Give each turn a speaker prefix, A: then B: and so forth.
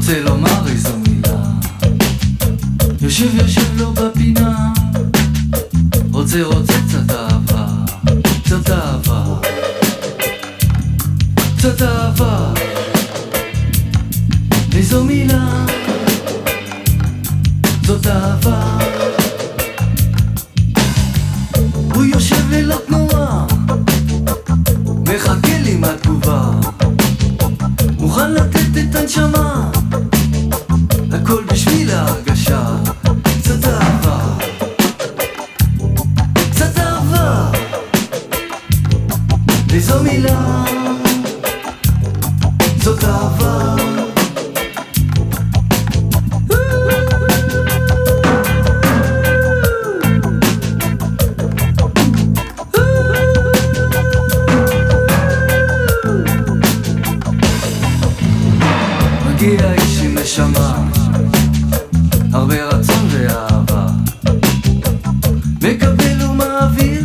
A: רוצה לומר איזו מילה, יושב לו בפינה, רוצה קצת אהבה, קצת אהבה, קצת אהבה. איזו מילה, זאת אהבה. הוא יושב ללא תנועה, מחכה לי מהתגובה, מוכן לתת את הנשמה, הכל בשביל ההרגשה. קצת אהבה, קצת אהבה. איזו מילה, זאת אהבה. מגיע איש עם נשמה, הרבה רצון ואהבה, מקבל ומעביר